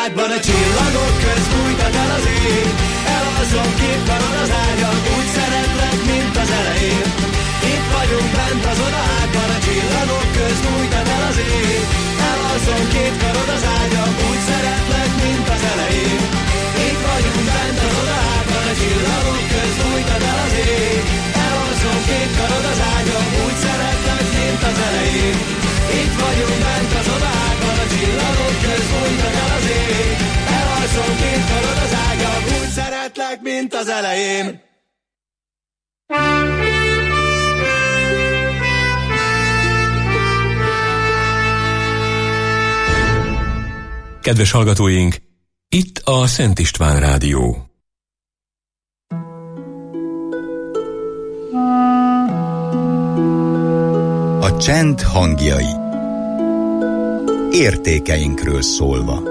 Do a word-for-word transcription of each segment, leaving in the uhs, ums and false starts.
ágban, a csillagok köz bújtat el az ég. Elalszom két karod az ágyon, úgy szeretlek, mint az elején. Itt vagyunk bent az odaágban, a csillagok köz bújtat el az ég. Elalszom két karod az ágyon, úgy szeretlek, mint az elején. Itt vagyunk bent az odaágban, a csillagok köz bújtat el az ég. Elalszom két karod az ágyon, úgy szeretlek, mint az elején. Itt vagyunk bent az odaágban, a csillagok köz bújtat el az ég. Elalszom két karod az ágyon, úgy szeretlek, mint az elején. Kedves hallgatóink, itt a Szent István Rádió. A csend hangjai. Értékeinkről szólva.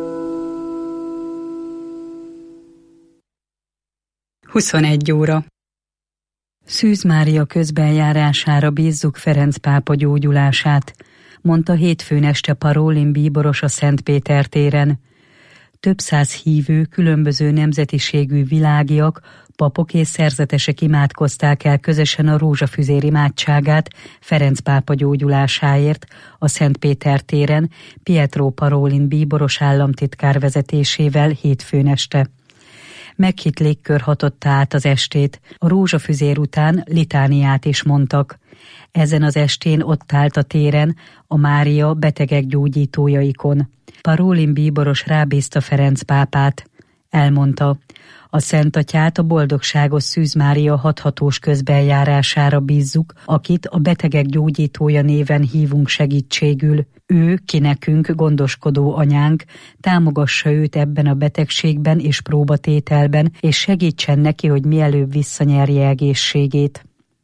huszonegy óra. Szűz Mária közbenjárására bízzuk Ferenc pápa gyógyulását, mondta hétfőn este Parolin bíboros a Szent Péter téren. Több száz hívő, különböző nemzetiségű világiak, papok és szerzetesek imádkozták el közösen a rózsafüzér imádságát Ferenc pápa gyógyulásáért a Szent Péter téren Pietro Parolin bíboros államtitkár vezetésével hétfőn este. Meghitt légkör hatotta át az estét, a rózsafüzér után litániát is mondtak. Ezen az estén ott állt a téren a Mária betegek gyógyítójaikon. Parolin bíboros rábízta Ferenc pápát. Elmondta, a Szent Atyát a boldogságos Szűz Mária hathatós közbenjárására bízzuk, akit a betegek gyógyítója néven hívunk segítségül. Ő, ki nekünk gondoskodó anyánk, támogassa őt ebben a betegségben és próbatételben, és segítsen neki, hogy mielőbb visszanyerje egészségét.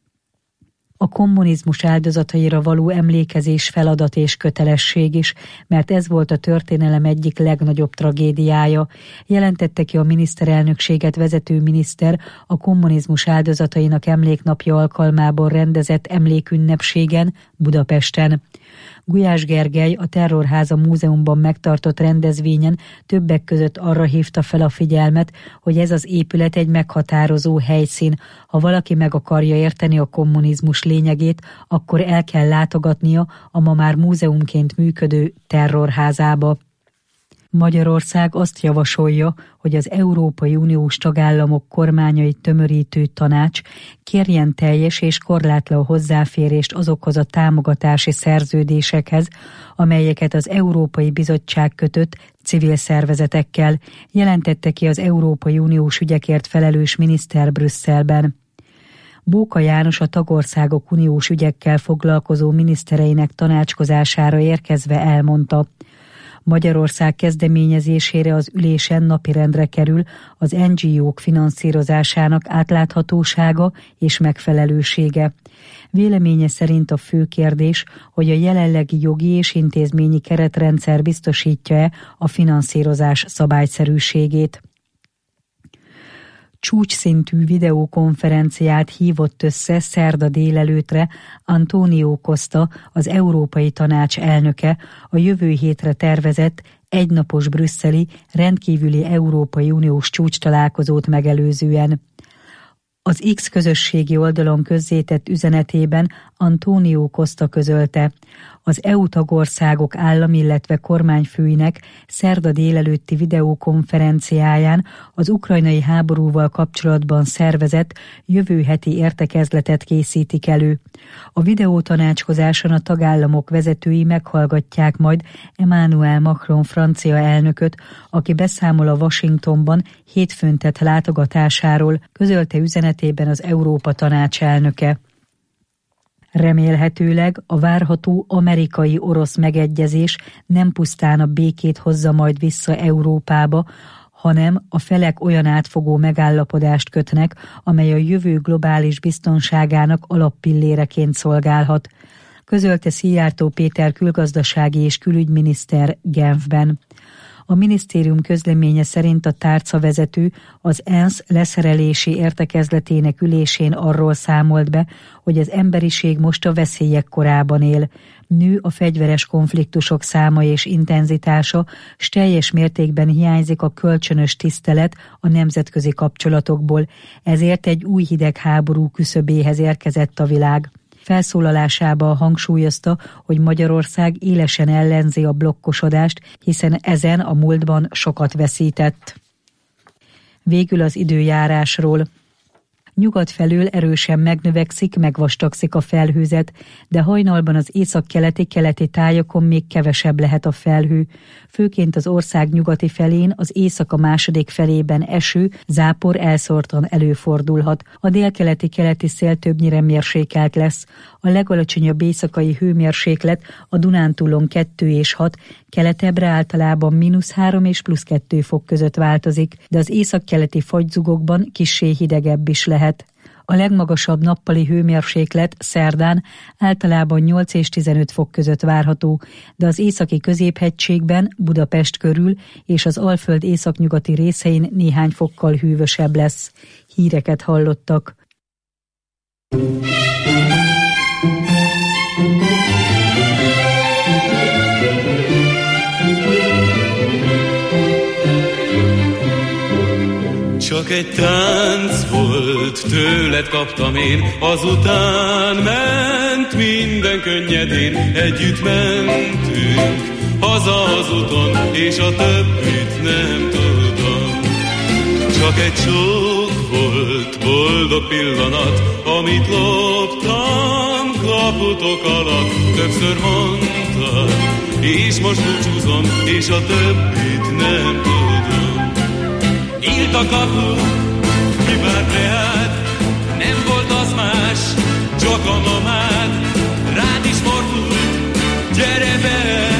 A kommunizmus áldozataira való emlékezés feladat és kötelesség is, mert ez volt a történelem egyik legnagyobb tragédiája, jelentette ki a miniszterelnökséget vezető miniszter a kommunizmus áldozatainak emléknapja alkalmából rendezett emlékünnepségen Budapesten. Gulyás Gergely a Terrorháza Múzeumban megtartott rendezvényen többek között arra hívta fel a figyelmet, hogy ez az épület egy meghatározó helyszín. Ha valaki meg akarja érteni a kommunizmus lényegét, akkor el kell látogatnia a ma már múzeumként működő Terrorházába. Magyarország azt javasolja, hogy az Európai Uniós tagállamok kormányait tömörítő tanács kérjen teljes és korlátlan hozzáférést azokhoz a támogatási szerződésekhez, amelyeket az Európai Bizottság kötött civil szervezetekkel, jelentette ki az Európai Uniós ügyekért felelős miniszter Brüsszelben. Bóka János a tagországok uniós ügyekkel foglalkozó minisztereinek tanácskozására érkezve elmondta, Magyarország kezdeményezésére az ülésen napirendre kerül az en gé ók finanszírozásának átláthatósága és megfelelősége. Véleménye szerint a fő kérdés, hogy a jelenlegi jogi és intézményi keretrendszer biztosítja-e a finanszírozás szabályszerűségét. Csúcsszintű videókonferenciát hívott össze szerda délelőtre Antonio Costa, az Európai Tanács elnöke, a jövő hétre tervezett egynapos brüsszeli rendkívüli Európai Uniós csúcstalálkozót megelőzően. Az X közösségi oldalon közzétett üzenetében Antonio Costa közölte, az é u tagországok állam, illetve kormányfőinek szerda délelőtti videókonferenciáján az ukrajnai háborúval kapcsolatban szervezett jövő heti értekezletet készítik elő. A videótanácskozáson a tagállamok vezetői meghallgatják majd Emmanuel Macron francia elnököt, aki beszámol a Washingtonban hétfőn tett látogatásáról, közölte üzenetében az Európa Tanács elnöke. Remélhetőleg a várható amerikai-orosz megegyezés nem pusztán a békét hozza majd vissza Európába, hanem a felek olyan átfogó megállapodást kötnek, amely a jövő globális biztonságának alappilléreként szolgálhat, közölte Szijjártó Péter külgazdasági és külügyminiszter Genfben. A minisztérium közleménye szerint a tárcavezető az ENSZ leszerelési értekezletének ülésén arról számolt be, hogy az emberiség most a veszélyek korában él. Nő a fegyveres konfliktusok száma és intenzitása, s teljes mértékben hiányzik a kölcsönös tisztelet a nemzetközi kapcsolatokból, ezért egy új hidegháború küszöbéhez érkezett a világ. Felszólalásában hangsúlyozta, hogy Magyarország élesen ellenzi a blokkosodást, hiszen ezen a múltban sokat veszített. Végül az időjárásról. Nyugat felől erősen megnövekszik, megvastagszik a felhőzet, de hajnalban az északkeleti-keleti tájakon még kevesebb lehet a felhő. Főként az ország nyugati felén, az éjszaka második felében eső, zápor elszórtan előfordulhat. A délkeleti-keleti szél többnyire mérsékelt lesz. A legalacsonyabb éjszakai hőmérséklet a Dunántúlon kettő és hat, keletebbre általában mínusz három és plusz kettő fok között változik, de az északkeleti fagyzugokban kissé hidegebb is lehet. A legmagasabb nappali hőmérséklet szerdán általában nyolc és tizenöt fok között várható, de az északi középhegységben, Budapest körül és az Alföld északnyugati részein néhány fokkal hűvösebb lesz. Híreket hallottak. Csak egy tánc volt, tőled kaptam én, azután ment minden könnyedén. Együtt mentünk haza az úton, és a többit nem tudom. Csak egy csók volt, boldog pillanat, amit loptam kaputok alatt. Többször mondtad, és most búcsúzom, és a többit nem tudom. Nyílt a kapu, kivárt reád, nem volt az más, csak a mamád. Rád is fordult, gyere be,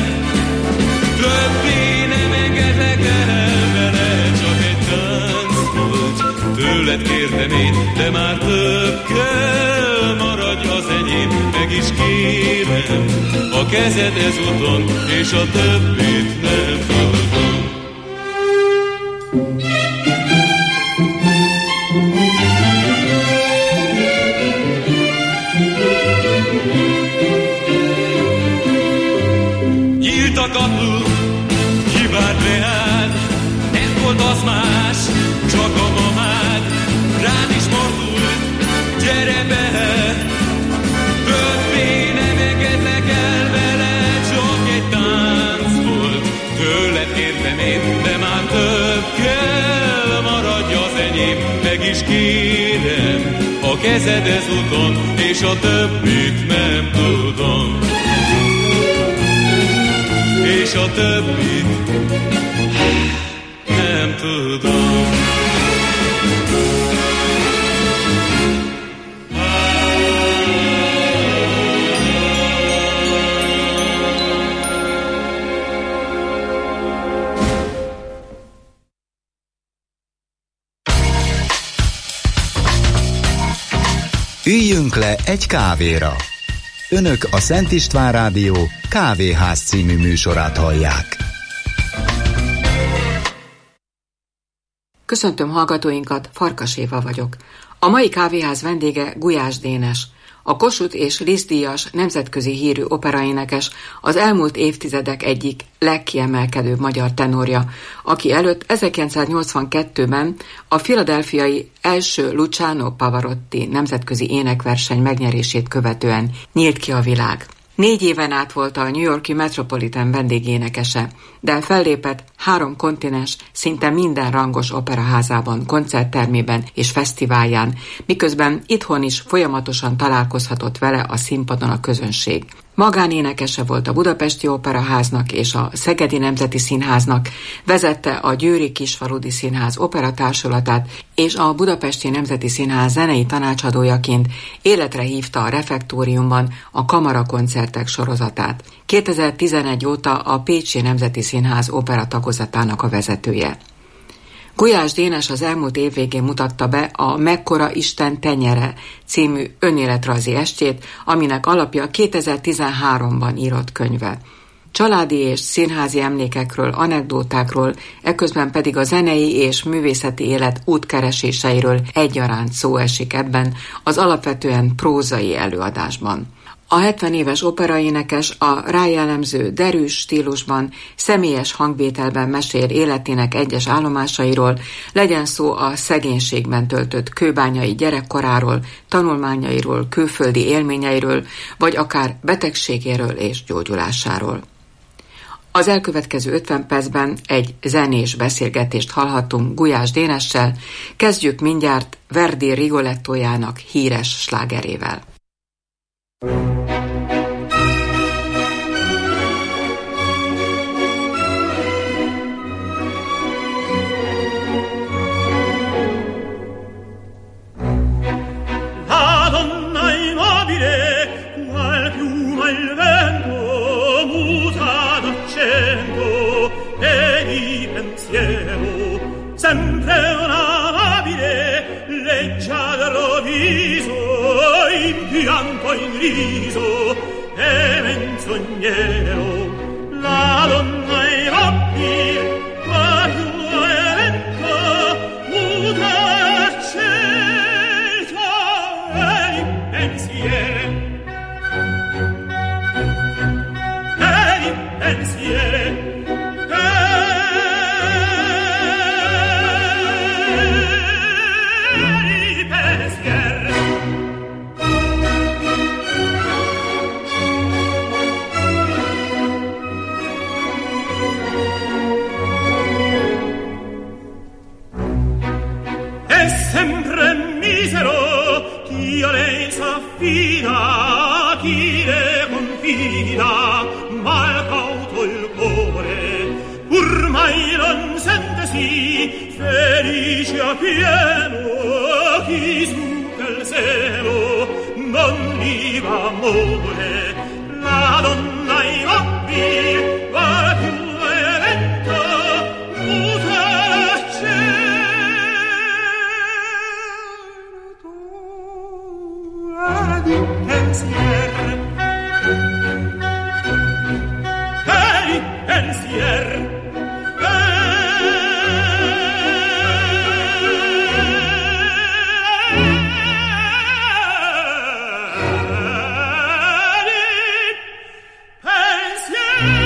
többé nem engedlek el vele. Csak egy tánc volt, tőled kértem én, de már több kell, maradj az enyém. Meg is kérem a kezed ezúton, és a többit nem tudom. Nyílt a kapu, kivárt reád, nem volt az más, csak a mamád. Rád is fordult, gyere be, többé nem engedlek el vele. Csak egy tánc volt, tőled kértem én, de már több kell, maradj az enyém. Meg is kérem a kezed ezúton, és a többit nem tudom. És a többit nem tudom. Üljünk le egy kávéra. Önök a Szent István Rádió Kávéház című műsorát hallják. Köszöntöm hallgatóinkat, Farkas Éva vagyok. A mai kávéház vendége Gulyás Dénes, a Kossuth és Liszt-díjas nemzetközi hírű operaénekes, az elmúlt évtizedek egyik legkiemelkedőbb magyar tenorja, aki előtt ezerkilencszáznyolcvankettőben a philadelphiai első Luciano Pavarotti nemzetközi énekverseny megnyerését követően nyílt ki a világ. Négy éven át volt a New York-i Metropolitan vendégénekese, de fellépett három kontinens szinte minden rangos operaházában, koncerttermében és fesztiválján, miközben itthon is folyamatosan találkozhatott vele a színpadon a közönség. Magánénekese volt a Budapesti Operaháznak és a Szegedi Nemzeti Színháznak, vezette a Győri Kisfaludy Színház operatársulatát, és a Budapesti Nemzeti Színház zenei tanácsadójaként életre hívta a Refektóriumban a kamarakoncertek sorozatát. kétezer-tizenegy óta a Pécsi Nemzeti Színház opera tagozatának a vezetője. Gulyás Dénes az elmúlt év végén mutatta be a Mekkora Isten tenyere című önéletrajzi estjét, aminek alapja kétezer-tizenháromban írott könyve. családi és színházi emlékekről, anekdótákról, eközben pedig a zenei és művészeti élet útkereséseiről egyaránt szó esik ebben az alapvetően prózai előadásban. A hetven éves operaénekes a rájellemző derűs stílusban, személyes hangvételben mesél életének egyes állomásairól, legyen szó a szegénységben töltött kőbányai gyerekkoráról, tanulmányairól, külföldi élményeiről, vagy akár betegségéről és gyógyulásáról. Az elkövetkező ötven percben egy zenés beszélgetést hallhatunk Gulyás Dénessel, kezdjük mindjárt Verdi Rigolettójának híres slágerével. La donna immobile, qual piuma il vento, muta d'accento e di pensiero, sempre una amabile, leggiadro viso, in pianto in riso e menzognero. La donna immobile, qual piuma il vento, muta d'accento e di pensiero, e di pensiero. Sempre misero, chi a lei s'affida, chi le confida, mal cauto il cuore, pur mai non sentesi felice a pieno, chi smuca il seno, non gli va amore, la donna immobile va più evento, muta di pensier, e di pensier, e di pensier.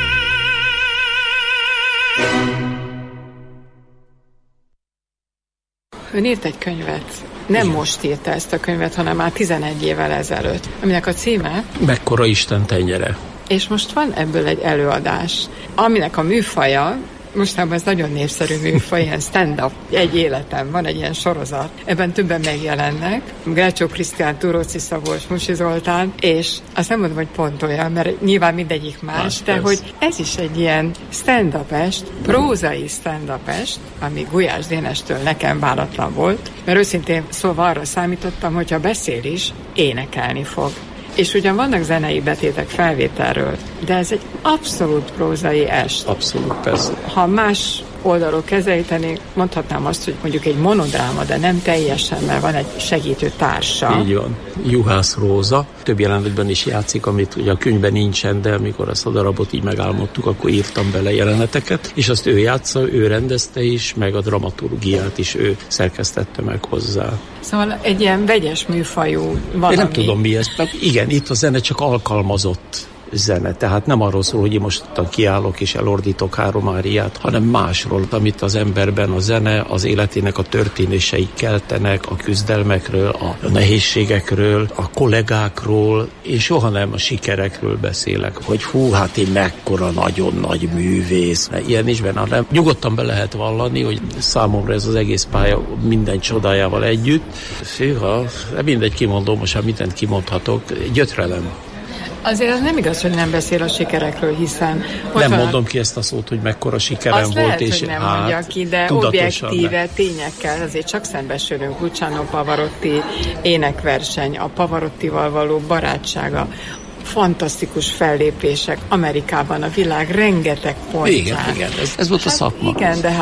Ön írt egy könyvet. Nem igen. Most írta ezt a könyvet, hanem már tizenegy évvel ezelőtt, aminek a címe Mekkora Isten tenyere. És most van ebből egy előadás, aminek a műfaja, mostanában ez nagyon népszerű műfaj, ilyen stand-up, egy életem, van egy ilyen sorozat. Ebben többen megjelennek, Grácsó Krisztián, Túróczi Szabolcs, Musi Zoltán, és azt nem mondom, hogy pont olyan, mert nyilván mindegyik más, más de ez. Hogy ez is egy ilyen stand-up-est, prózai stand-up-est, ami Gulyás Dénestől nekem váratlan volt, mert őszintén szóval arra számítottam, hogyha beszél is, énekelni fog. És ugyan vannak zenei betétek felvételről, de ez egy abszolút prózai est. Abszolút, persze. Ha más oldalról kezelítenék, mondhatnám azt, hogy mondjuk egy monodráma, de nem teljesen, mert van egy segítő társa. Így van. Juhász Róza. Több jelenetben is játszik, amit ugye a könyvben nincsen, de amikor ezt a darabot így megálmodtuk, akkor írtam bele jeleneteket, és azt ő játsza, ő rendezte is, meg a dramaturgiát is ő szerkesztette meg hozzá. Szóval egy ilyen vegyes műfajú valami. Én nem tudom mi ez. Igen, itt a zene csak alkalmazott zene. Tehát nem arról szól, hogy én most kiállok és elordítok három áriát, hanem másról, amit az emberben a zene, az életének a történései keltenek, a küzdelmekről, a nehézségekről, a kollégákról, és soha nem a sikerekről beszélek, hogy hú, hát én mekkora nagyon nagy művész. Ilyen is benne, hanem nyugodtan be lehet vallani, hogy számomra ez az egész pálya minden csodájával együtt. Főha, mindegy kimondom, most már mindent kimondhatok, gyötrelem. Azért az nem igaz, hogy nem beszél a sikerekről, hiszen... Nem mondom ki ezt a szót, hogy mekkora sikerem azt volt. Lehet, és hogy nem hát, mondja ki, de objektíve, tényekkel azért csak szembesülünk. Luciano Pavarotti énekverseny, a Pavarottival való barátsága, fantasztikus fellépések Amerikában, a világ rengeteg pontján. Igen, igen, ez, ez volt hát a szakma. Igen, de hát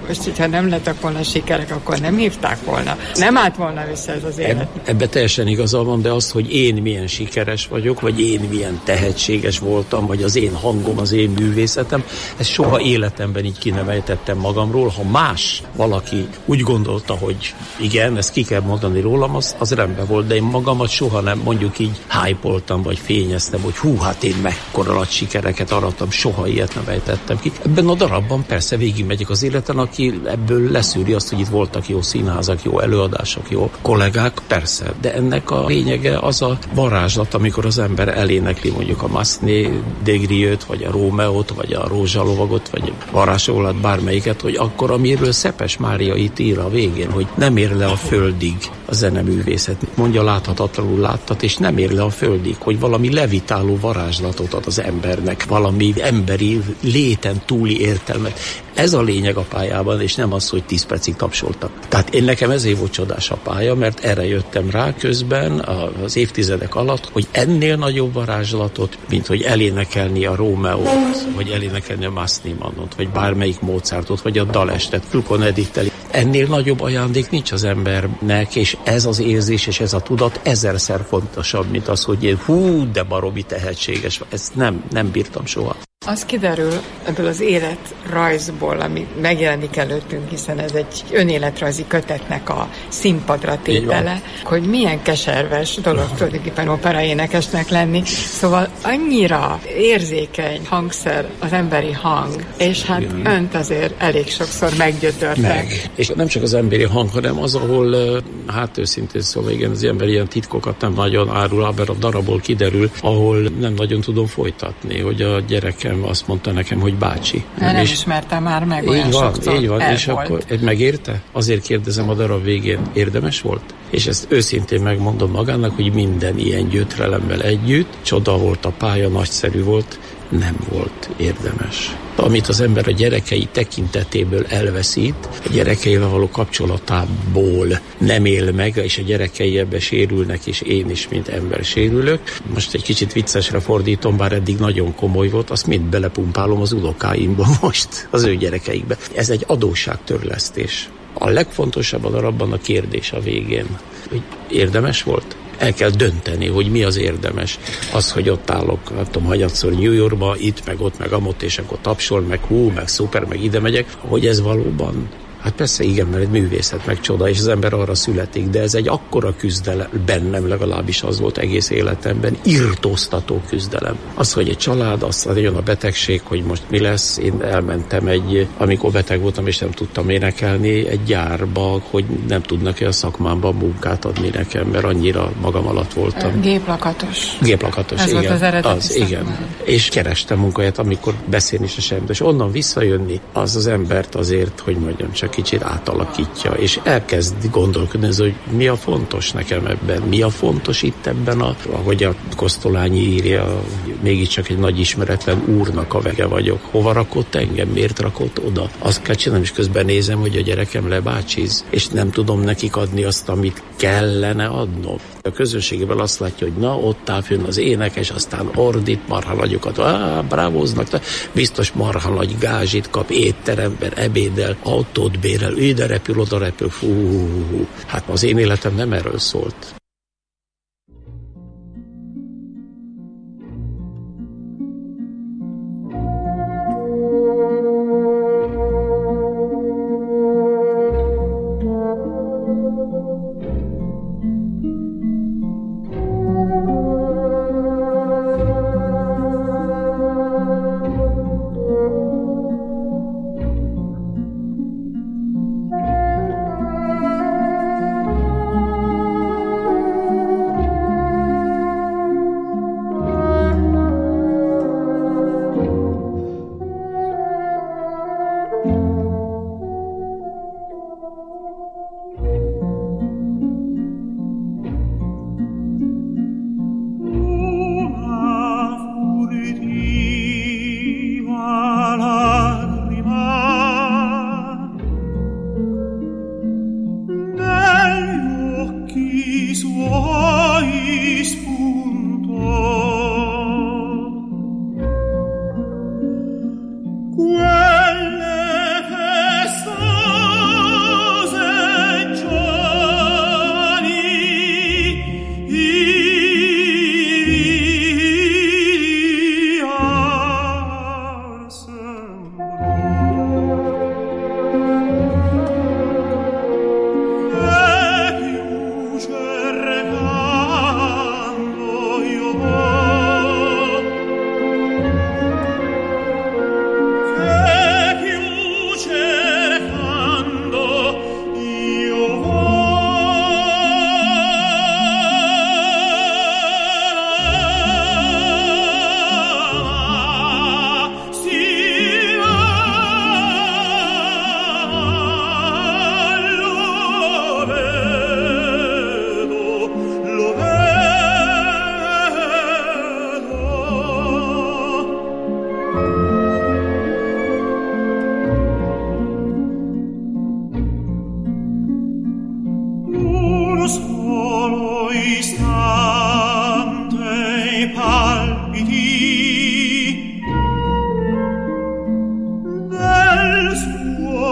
most, hogyha nem lettek volna sikerek, akkor nem hívták volna. Nem állt volna össze ez az élet. Ebbe teljesen igaza van, de azt, hogy én milyen sikeres vagyok, vagy én milyen tehetséges voltam, vagy az én hangom, az én művészetem, ezt soha életemben így ki nem ejtettem magamról. Ha más valaki úgy gondolta, hogy igen, ezt ki kell mondani rólam, az, az rendben volt, de én magamat soha nem mondjuk így hype-oltam, vagy fényeztem, hogy hú, hát én mekkora nagy sikereket arattam, soha ilyet nem ejtettem ki. Ebben a darabban persze végigmegyek az életen, aki ebből leszűri azt, hogy itt voltak jó színházak, jó előadások, jó kollégák, persze, de ennek a lényege az a varázslat, amikor az ember elénekli mondjuk a Massenet de Grieux-t, vagy a Rómeót, vagy a Rózsalovagot, vagy a varázsolát, bármelyiket, hogy akkor, amiről Szepes Mária itt ír a végén, hogy nem ér le a földig a zeneművészet. Mondja, láthatatlanul láttat, és nem ér le a földig, hogy valami levitáló varázslatot ad az embernek, valami emberi léten túli értelmet. Ez a lényeg a pályában, és nem az, hogy tíz percig tapsoltak. Tehát én nekem ezért volt csodás a pálya, mert erre jöttem rá közben az évtizedek alatt, hogy ennél nagyobb varázslatot, mint hogy elénekelni a Rómeót, vagy elénekelni a Massenetmanot, vagy bármelyik Mozartot, vagy a Dalestet, Fulkon Edittel. Ennél nagyobb ajándék nincs az embernek, és ez az érzés, és ez a tudat ezerszer fontosabb, mint az, hogy én hú, de baromi tehetséges. Ezt nem, nem bírtam soha. Az kiderül ebből az életrajzból, ami megjelenik előttünk, hiszen ez egy önéletrajzi kötetnek a színpadra tétele, hogy milyen keserves dolog tulajdonképpen operaénekesnek lenni. Szóval annyira érzékeny hangszer az emberi hang, és hát igen. Önt azért elég sokszor meggyötörtek. Meg. És nem csak az emberi hang, hanem az, ahol, hát őszintén szóval igen, az ember ilyen titkokat nem nagyon árul, mert a darabból kiderül, ahol nem nagyon tudom folytatni, hogy a gyerekem azt mondta nekem, hogy bácsi. Nem, nem ismertem már meg olyan így van, sokszor. Így van, és volt. akkor megérte? Azért kérdezem a darab végén, érdemes volt? És ezt őszintén megmondom magának, hogy minden ilyen gyötrelemmel együtt, csoda volt a pálya, nagyszerű volt, nem volt érdemes. Amit az ember a gyerekei tekintetéből elveszít, a gyerekeivel való kapcsolatából nem él meg, és a gyerekei ebbe sérülnek, és én is, mint ember sérülök. Most egy kicsit viccesre fordítom, bár eddig nagyon komoly volt, azt mind belepumpálom az unokáimba most, az ő gyerekeikbe. Ez egy adósságtörlesztés. A legfontosabb a darabban a kérdés a végén, hogy érdemes volt? El kell dönteni, hogy mi az érdemes. Az, hogy ott állok, nem tudom, hanyatszor New Yorkba, itt, meg ott, meg amott, és akkor tapsol, meg hú, meg szuper, meg ide megyek, hogy ez valóban... Hát persze igen, mert egy művészet, meg csoda, és az ember arra születik, de ez egy akkora küzdelem, bennem legalábbis az volt egész életemben, irtóztató küzdelem. Az, hogy egy család, azt jön a betegség, hogy most mi lesz, én elmentem egy, amikor beteg voltam, és nem tudtam énekelni, egy gyárba, hogy nem tudnak-e a szakmámban munkát adni nekem, mert annyira magam alatt voltam. Géplakatos. Géplakatos, ez igen. volt az eredeti az, igen. És kerestem munkahelyet, amikor beszélni se sem, és onnan visszajönni, az az embert azért, hogy mondjam, csak kicsit átalakítja, és elkezd gondolkodni, hogy mi a fontos nekem ebben, mi a fontos itt ebben, a, ahogy a Kosztolányi írja, mégiscsak egy nagy ismeretlen úrnak a vege vagyok. Hova rakott engem, miért rakott oda? Azt kell csinálni, és közben nézem, hogy a gyerekem lebácsiz, és nem tudom nekik adni azt, amit kellene adnom. A közönségében azt látja, hogy na, ott áll fönn az énekes, aztán ordít, marha nagyokat, áh, brávóznak, biztos marha nagy gázsit kap, étteremben, ebéddel, autót bérel, ide repül, oda repül, fú, hát az én életem nem erről szólt.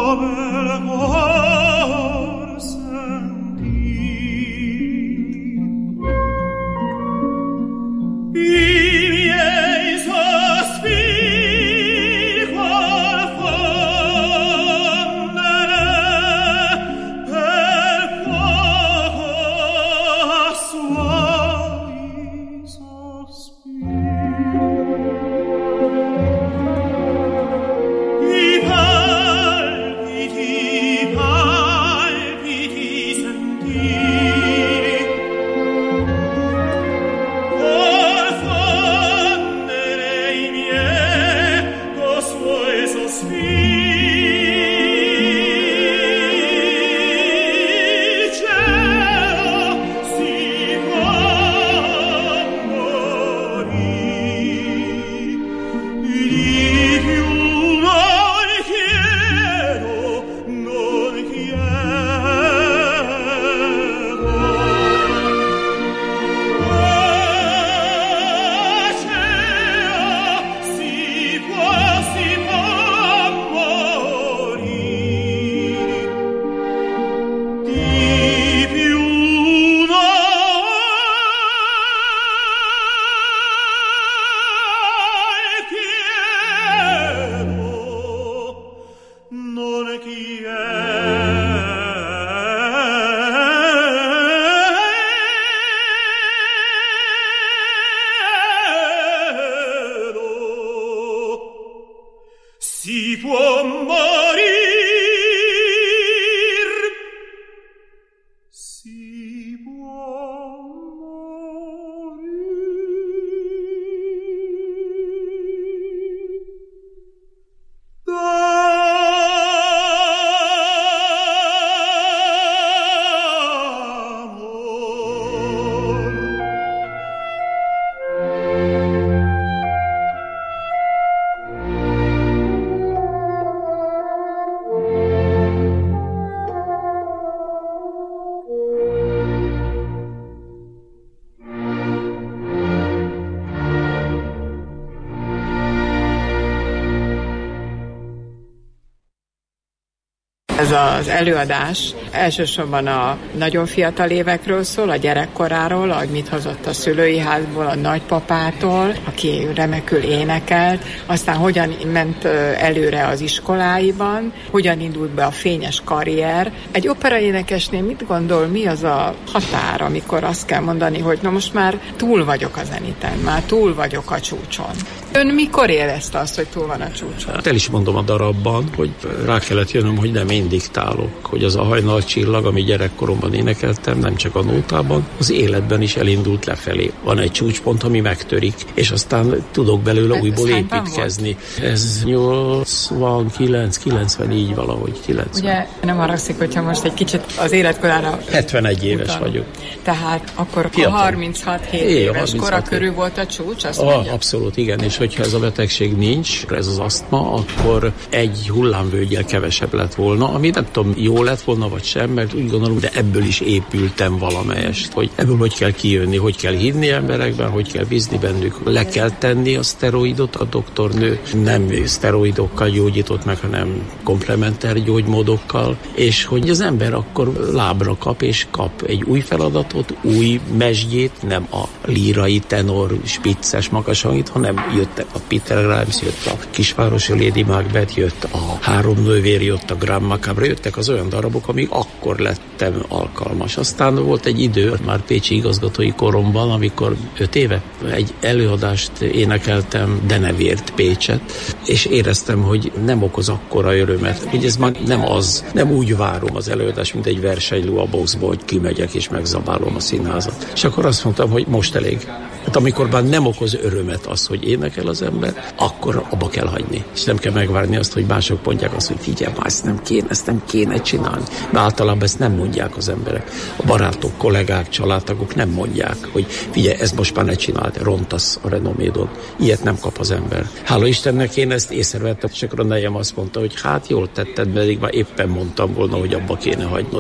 Ez az előadás elsősorban a nagyon fiatal évekről szól, a gyerekkoráról, ahogy mit hozott a szülői házból, a nagypapától, aki remekül énekelt, aztán hogyan ment előre az iskoláiban, hogyan indult be a fényes karrier. Egy operaénekesnél mit gondol, mi az a határ, amikor azt kell mondani, hogy na most már túl vagyok a zeniten, már túl vagyok a csúcson? Ön mikor érezte azt, hogy túl van a csúcson? El is mondom a darabban, hogy rá kellett jönnöm, hogy nem én diktálok, hogy az a hajnal csillag, ami gyerekkoromban énekeltem, nem csak a nótában, az életben is elindult lefelé. Van egy csúcspont, ami megtörik, és aztán tudok belőle ez újból építkezni. Ez nyolcvankilenc kilencven így valahogy. kilencven. Ugye nem haragszik, hogyha most egy kicsit az életkorára hetvenegy éves utal. vagyok. Tehát akkor a harminchat éves kora körül volt a csúcs? Azt ah, abszolút, igen, és hogyha ez a betegség nincs, ez az asztma, akkor egy hullámvölgyel kevesebb lett volna, ami nem tudom, jó lett volna, vagy sem, mert úgy gondolom, de ebből is épültem valamelyest, hogy ebből hogy kell kijönni, hogy kell hinni emberekben, hogy kell bízni bennük, le kell tenni a szteroidot, a doktornő nem szteroidokkal gyógyított meg, hanem komplementer gyógymódokkal, és hogy az ember akkor lábra kap, és kap egy új feladatot, új mesdjét, nem a lírai, tenor, spicces makasangit, hanem jöttek a Peter Grimes, jött a kisvárosi Lady Macbeth, jött a Három nővér, jött a Grand Macabre, jöttek az olyan darabok, amíg akkor lettem alkalmas. Aztán volt egy idő, már pécsi igazgatói koromban, amikor öt éve egy előadást énekeltem, de nem ért Pécset, és éreztem, hogy nem okoz akkora örömet, hogy ez már nem az, nem úgy várom az előadást, mint egy versenyló a boxba, hogy kimegyek és megzabálom a színházat. És akkor azt mondtam, hogy most elég. Hát amikor már nem okoz örömet az, hogy énekel az ember, akkor abba kell hagyni. És nem kell megvárni azt, hogy mások mondják azt, hogy figyelj, már ezt nem kéne, ezt nem kéne csinálni. Mert általában ezt nem mondják az emberek. A barátok, kollégák, családtagok nem mondják, hogy figyelj, ezt most már ne csináld, rontasz a renomédon. Ilyet nem kap az ember. Hála Istennek én ezt észrevettem, és akkor a nejem azt mondta, hogy hát jól tetted, pedig már éppen mondtam volna, hogy abba kéne hagynod.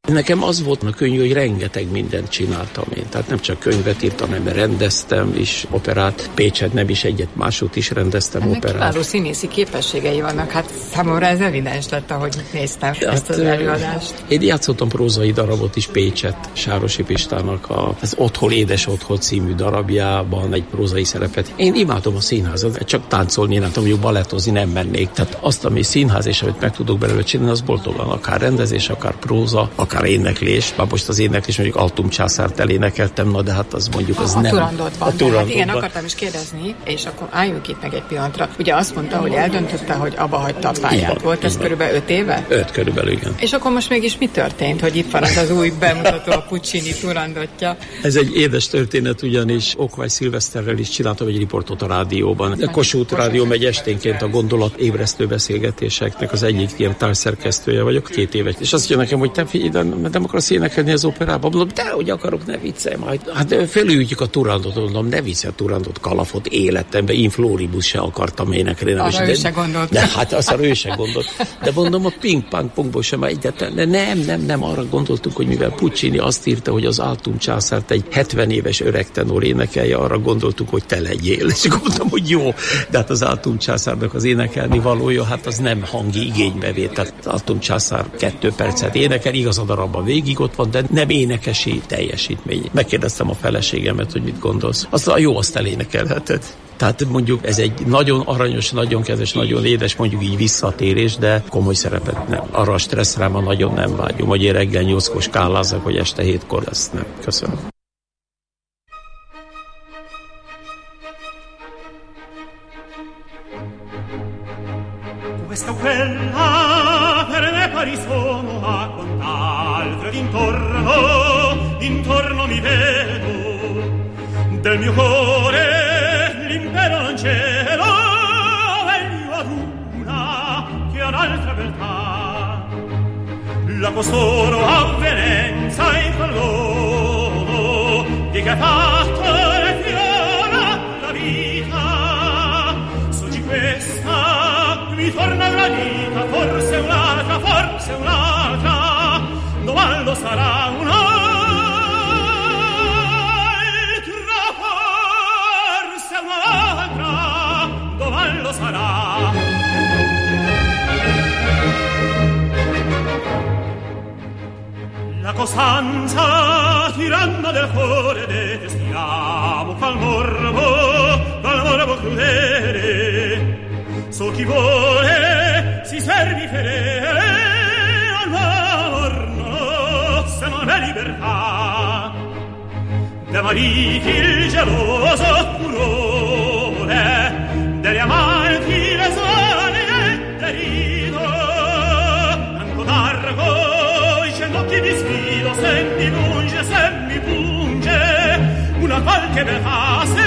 Nekem az volt a könnyű, hogy rengeteg mindent csináltam én. Tehát nem csak könyvet írtam, hanem rendeztem is operát. Pécset nem is egyet másút is rendeztem ennek operát. Kiváló színészi képességei vannak. Hát számomra ez evidens lett, ahogy néztem hát, ezt az előadást. Én játszottam prózai darabot is Pécset, Sárosi Pistának a, az Otthon édes otthon című darabjában egy prózai szerepet. Én imádom a színházat, csak táncolni, nem tudom, mondjuk balettozni nem mennék. Tehát azt, ami színház és amit meg tudok belőle csinálni, az boldogan, akár rendezés, akár próza, akár éneklés. Már most az éneklés mondjuk Altum császárt elénekeltem, na de hát az mondjuk az a, nem. A Turandotban. A Turandotban. Hát igen, akartam is kérdezni, és akkor álljunk itt meg egy pillanatra. Ugye azt mondta, hogy eldöntötte, hogy abba hagyta a pályát. Van, volt ez van. Körülbelül öt éve? Öt körülbelül, igen. És akkor most mégis mi történt, hogy itt van az az új bemutató, a Puccini Turandotja? Ez egy édes történet, ugyanis Okvály Szilveszterrel is csináltam egy riportot a rádióban. A Kossuth Rádió megy esténként a gondolat ébresztő beszélgetéseknek az egyik ilyen társszerkesztője vagyok, két évet. És azt mondja nekem, hogy te figyelj, de nem akarsz énekelni az operában? Mondom, de hogy akarok, ne viccelj majd. Hát felüljük a Turandot, mondom, ne viccelj a Turandot, Kalafot életemben, in floribus se akartam énekelni. Arra ő se gondolt. De, hát azt arra ő se gondolt. De mondom, a ping-pong-pongból sem egyáltalán. De nem, nem, nem, arra gondoltuk, hogy mivel Puccini azt írta, hogy az Altum császárt egy hetven éves öreg tenor énekelje, arra gondoltuk, hogy te legyél. És gondoltam, hogy jó, de hát az Altum császárnak az énekelni valója, hát az nem hangi igénybevétel. Altum császár kettő percet énekel, igaz a darabban végig ott van, de nem énekesi teljesítmény. Megkérdeztem a feleségemet, hogy mit gondolsz. Azt mondta, jó, azt elénekelheted. Tehát mondjuk ez egy nagyon aranyos, nagyon kedves, nagyon édes, mondjuk így visszatérés, de komoly szerepet nem. Arra a stresszráma nagyon nem vágyom, hogy én reggel nyolckor skálázzak, hogy este hétkor, ezt nem. Köszönöm. Questa quella per me pari sono a quant'altre d'intorno, d'intorno mi vedo del mio cuore l'impero non cielo meglio ad una che ad altra beltà la costoro avvenenza e perdono di che fatto e fiora la vita soggi questa mi torna la vita, forse un'altra, forse un'altra, domani lo sarà un'altra, forse un'altra, domani lo sarà. La costanza tiranna del cuore detestiamo, qual morbo, qual morbo crudele. So chi vuole si servi fedele all'amor se non è libertà da mariti il geloso furore delle amanti le suone derido anco d'argo i cenocchi di sfido se mi punge se mi punge una qualche beltà se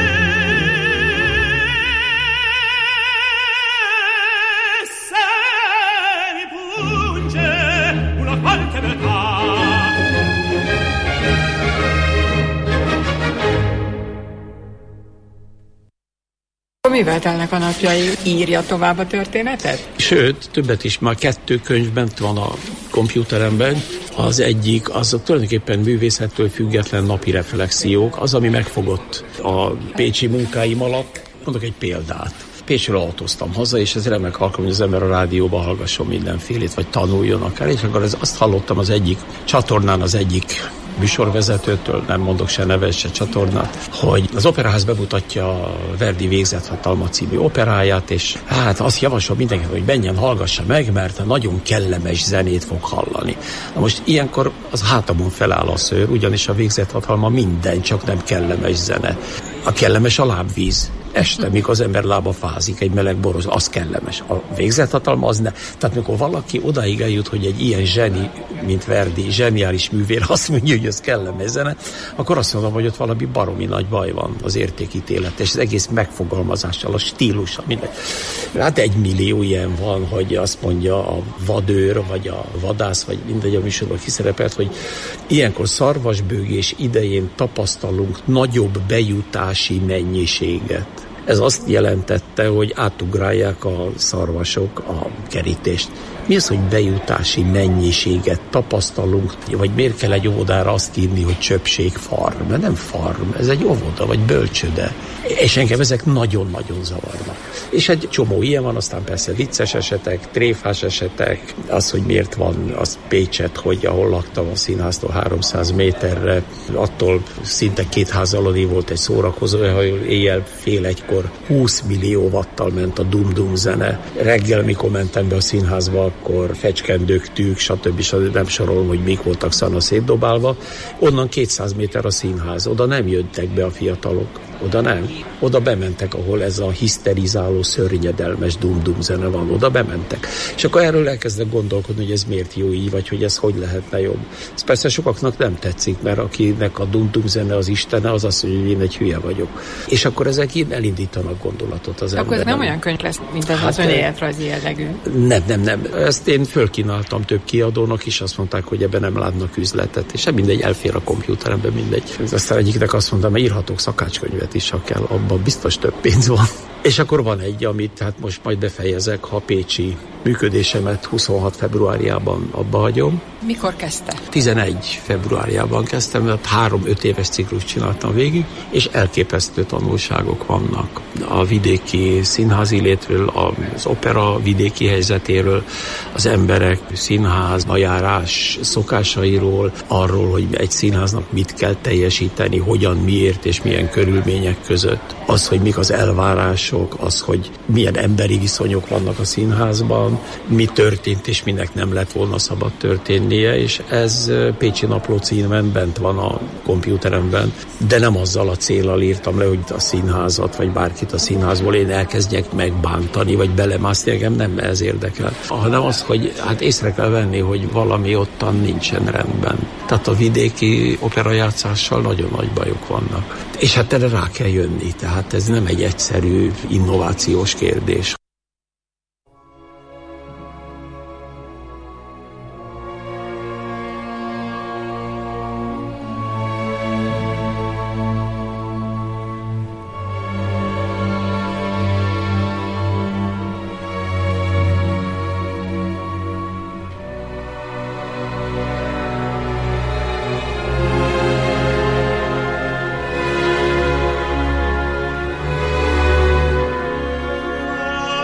Mivel telnek a napjai? Írja tovább a történetet? Sőt, többet is, már kettő könyvben van a kompjúteremben. Az egyik, az tulajdonképpen művészettől független napi reflexiók, az, ami megfogott a pécsi munkáim alatt. Mondok egy példát. Pécsről autóztam haza, és ez remek alkalom, hogy az ember a rádióba hallgasson mindenfélét, vagy tanuljon akár. És akkor ez, azt hallottam az egyik csatornán, az egyik műsorvezetőtől, nem mondok se nevet, se csatornát, hogy az Operaház bemutatja Verdi Végzett hatalma című operáját, és hát azt javasol mindenkinek, hogy menjen, hallgassa meg, mert nagyon kellemes zenét fog hallani. Na most ilyenkor az hátamon feláll a szőr, ugyanis a Végzett hatalma minden, csak nem kellemes zene. A kellemes a lábvíz. Este, mikor az ember lába fázik, egy meleg boroz, az kellemes. A Végzett hatalma az ne. Tehát mikor valaki odáig eljut, hogy egy ilyen zseni, mint Verdi, zseniális művér azt mondja, hogy ez kellemes zene, akkor azt mondom, hogy ott valami baromi nagy baj van az értékítélet, és az egész megfogalmazással, a stílusa, minden. Hát egy millió ilyen van, hogy azt mondja a vadőr, vagy a vadász, vagy mindegy a műsorban kiszerepelt, hogy ilyenkor szarvasbőgés idején tapasztalunk nagyobb bejutási mennyiséget. Ez azt jelentette, hogy átugrálják a szarvasok a kerítést. Mi az, hogy bejutási mennyiséget tapasztalunk, vagy miért kell egy óvodára azt írni, hogy csöpség farm? Mert nem farm, ez egy óvoda, vagy bölcsőde. És engem ezek nagyon-nagyon zavarnak. És egy csomó ilyen van, aztán persze vicces esetek, tréfás esetek, az, hogy miért van az Pécset, hogy ahol laktam a színháztól háromszáz méterre, attól szinte két ház alatti volt egy szórakozó, ahol éjjel fél egykor húsz millió wattal ment a dum-dum zene. Reggel, mikor mentem be a színházba, akkor fecskendőktük, stb. stb. Nem sorolom, hogy mik voltak szana szétdobálva. Onnan kétszáz méter a színház, oda nem jöttek be a fiatalok. Oda nem. Oda bementek, ahol ez a hiszterizáló, szörnyedelmes dum-dum zene van. Oda bementek. És akkor erről elkezdek gondolkodni, hogy ez miért jó így, vagy hogy ez hogy lehetne jobb. Ez persze sokaknak nem tetszik, mert akinek a dum-dum zene az istene, az azt mondja, hogy én egy hülye vagyok. És akkor ezek így elindítanak gondolatot az emberben. Akkor ez nem olyan könyv lesz, mint ez hát, az önéletrajzi jellegű. Nem, nem, nem. Ezt én fölkínáltam több kiadónak is, azt mondták, hogy ebben nem látnak üzletet. És mindegy, elfér a kompjúteremben, mindegy. Aztán egyiknek azt mondtam, hogy írhatok szakácskönyvet is, ha kell, abban biztos több pénz van. És akkor van egy, amit hát most majd befejezek, ha pécsi működésemet huszonhat februárjában abba hagyom. Mikor kezdte? tizenegy februárjában kezdtem, mert három-öt éves ciklus csináltam végig, és elképesztő tanulságok vannak. A vidéki színházi létről, az opera vidéki helyzetéről, az emberek színházba járás szokásairól, arról, hogy egy színháznak mit kell teljesíteni, hogyan, miért és milyen körülmények között. Az, hogy mik az elvárások, az, hogy milyen emberi viszonyok vannak a színházban, mi történt és minek nem lett volna szabad történnie, és ez Pécsi Napló címen bent van a kompjúteremben, de nem azzal a céllal írtam le, hogy a színházat, vagy bárkit a színházból én elkezdjek megbántani, vagy belemászni, engem nem ez érdekel, hanem az, hogy hát észre kell venni, hogy valami ottan nincsen rendben. Tehát a vidéki operajátszással nagyon nagy bajok vannak. És hát erre rá kell jönni, tehát ez nem egy egyszerű innovációs kérdés. Ah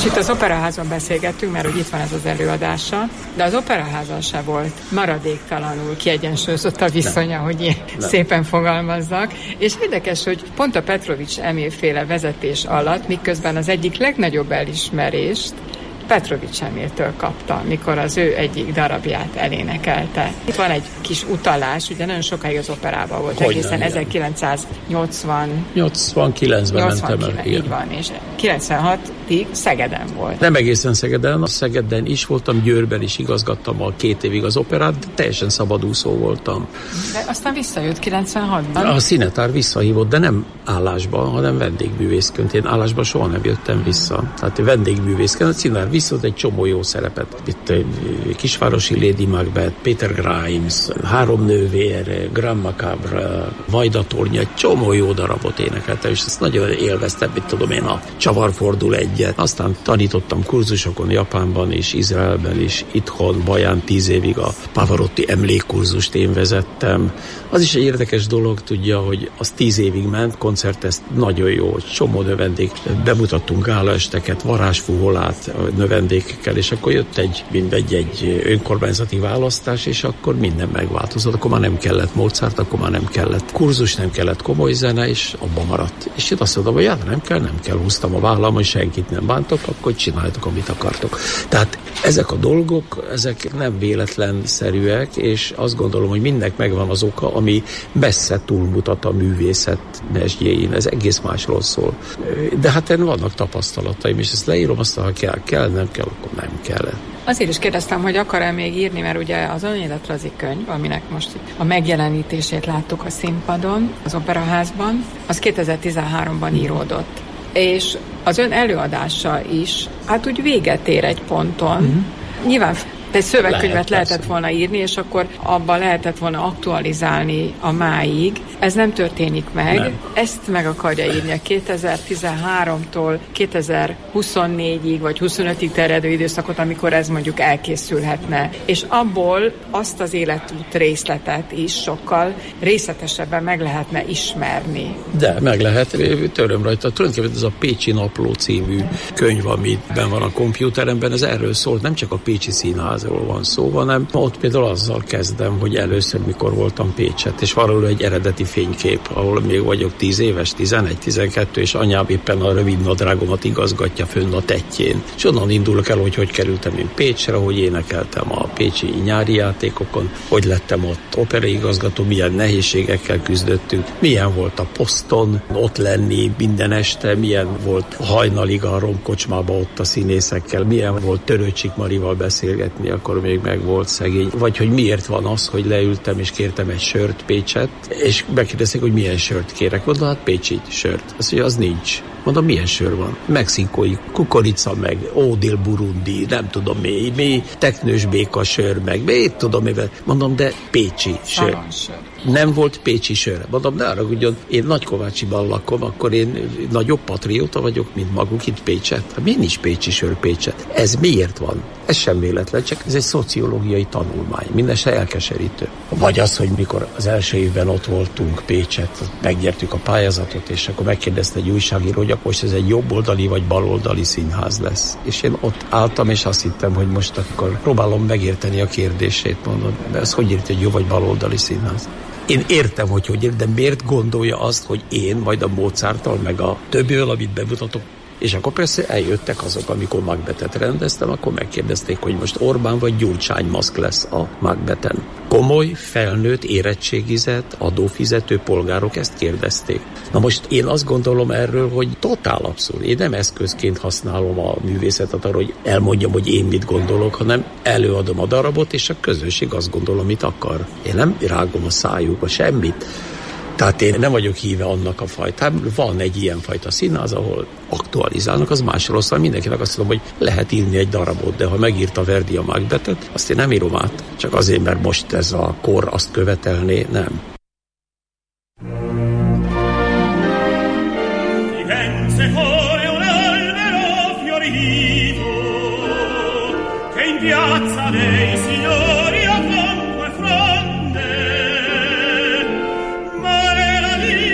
itt az Operaházban beszélgettünk, mert hogy itt van ez az előadása, de az Operaházban se volt maradéktalanul kiegyensúlyozott a viszonya, hogy ilyen nem. szépen fogalmazzak. És érdekes, hogy pont a Petrovics Emil-féle vezetés alatt, miközben az egyik legnagyobb elismerést Petrovics Emiltől kapta, mikor az ő egyik darabját elénekelte. Itt van egy kis utalás, ugye nagyon sokáig az operában volt, hogy egészen nem, ezerkilencszáznyolcvan nyolcvankilencben mentem el. Így van, és kilencvenhatig Szegeden volt. Nem egészen Szegeden, a Szegeden is voltam, Győrben is igazgattam a két évig az operát, de teljesen szabadúszó voltam. De aztán visszajött kilencvenhatban. A színetár visszahívott, de nem állásban, hanem vendégművészként. Én állásban soha nem jöttem vissza. Tehát vendégművészként, a színetár viszont egy csomó jó szerepet. Itt Kisvárosi Lady Macbeth, Peter Grimes, Három nővér, Grand Macabre, Vajdatornya, egy csomó jó darabot énekeltem, és ezt nagyon élveztem, mit tudom én, a Csavarfordul egyet. Aztán tanítottam kurzusokon Japánban is, Izraelben is, itthon, Baján tíz évig a Pavarotti emlékkurzust én vezettem. Az is egy érdekes dolog, tudja, hogy az tíz évig ment, koncertezt nagyon jó, csomó növendék, bemutattunk gálaesteket, varázsfuvolát növendékekkel, és akkor jött egy, mindegy, egy önkormányzati választás, és akkor minden megváltozott. Akkor már nem kellett Mozart, akkor már nem kellett kurzus, nem kellett komoly zene, és abba maradt. És én azt mondom, hogy hát nem kell, nem kell, húztam a vállam, hogy senkit nem bántok, akkor csináljátok, amit akartok. Tehát ezek a dolgok, ezek nem véletlenszerűek, és azt gondolom, hogy mindennek megvan az oka, ami messze túlmutat a művészet mesdjéin. Ez egész másról szól. De hát ennek vannak tapasztalataim, és ezt leírom, azt, ha kell, kell, nem kell, akkor nem kell. Azért is kérdeztem, hogy akar-e még írni, mert ugye az önéletrajzi könyv, aminek most a megjelenítését láttuk a színpadon, az Operaházban, az kétezer-tizenháromban íródott. És az ön előadása is, hát úgy véget ér egy ponton. Mm-hmm. Nyilván egy szövegkönyvet Lehet, lehetett persze. volna írni, és akkor abban lehetett volna aktualizálni a máig. Ez nem történik meg. Nem. Ezt meg akarja írni a kétezer-tizenháromtól kétezer-huszonnégyig vagy huszonötig terjedő időszakot, amikor ez mondjuk elkészülhetne. És abból azt az életút részletet is sokkal részletesebben meg lehetne ismerni. De, meg lehet. Töröm rajta. Tulajdonképpen ez a Pécsi Napló című könyv, amiben van a kompjúteremben, ez erről szólt, nem csak a Pécsi Színház van szó, hanem ott például azzal kezdem, hogy először mikor voltam Pécset, és valahol egy eredeti fénykép, ahol még vagyok tíz éves, tizenegy, tizenkettő, és anyám éppen a rövid nadrágomat igazgatja fönn a tettjén. És onnan indulok el, hogy hogy kerültem én Pécsre, hogy énekeltem a pécsi nyári játékokon, hogy lettem ott operaigazgató, milyen nehézségekkel küzdöttünk, milyen volt a poszton ott lenni minden este, milyen volt hajnalig a romkocsmába ott a színészekkel, milyen volt Törőcsik Marival beszélgetni, akkor még meg volt szegény. Vagy hogy miért van az, hogy leültem és kértem egy sört Pécset, és megkérdezték, hogy milyen sört kérek. Mondom, hát pécsi sört. Azt mondja, az nincs. Mondom, milyen sör van? Mexikói kukorica, meg ódél burundi, nem tudom mi, mi teknős béka sör, meg mi tudom mivel. Mondom, de pécsi sör. Nem volt pécsi sör. Mondom, ne arra, ugyan én Nagykovácsiban lakom, akkor én nagyobb patrióta vagyok, mint maguk itt Pécset. Hát miért nincs pécsi sör Pécset? Ez miért van? Ez sem véletlen, csak ez egy szociológiai tanulmány. Mindense elkeserítő. Vagy az, hogy mikor az első évben ott voltunk Pécset, megnyertük a pályázatot, és akkor megkérdezte egy újságíró, hogy akkor ez egy jobboldali vagy baloldali színház lesz. És én ott álltam, és azt hittem, hogy most akkor próbálom megérteni a kérdését, mondom, de ez hogy ért egy jó vagy baloldali színház? Én értem, hogy hogy ért, de miért gondolja azt, hogy én majd a Mozarttal, meg a többől, amit bemutatok, és akkor persze eljöttek azok, amikor Macbethet rendeztem, akkor megkérdezték, hogy most Orbán vagy Gyurcsány maszk lesz a Macbethen. Komoly, felnőtt, érettségizett, adófizető polgárok ezt kérdezték. Na most én azt gondolom erről, hogy totál abszurd. Én nem eszközként használom a művészetet arra, hogy elmondjam, hogy én mit gondolok, hanem előadom a darabot, és a közönség azt gondol, amit akar. Én nem rágom a szájukba semmit. Tehát én nem vagyok híve annak a fajtában. Van egy ilyen fajta színház, ahol aktualizálnak, az másról szól. Mindenkinek azt mondom, hogy lehet írni egy darabot, de ha megírta Verdi a Macbethet, azt én nem írom át. Csak azért, mert most ez a kor azt követelné, nem.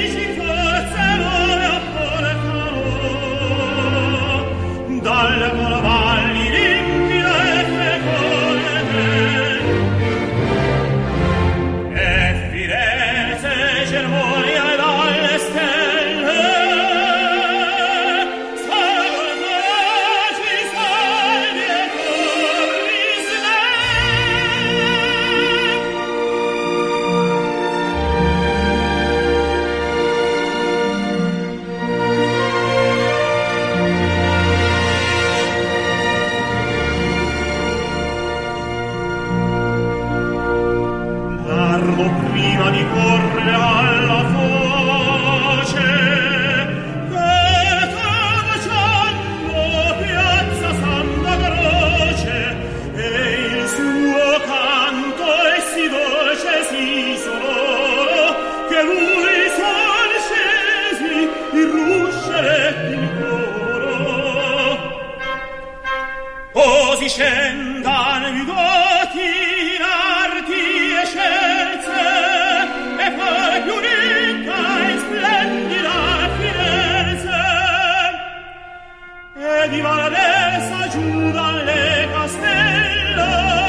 Dalle Così scendan udoti in arti e scienze e far più ricca e splendida Firenze e di Valadessa giù dalle castelle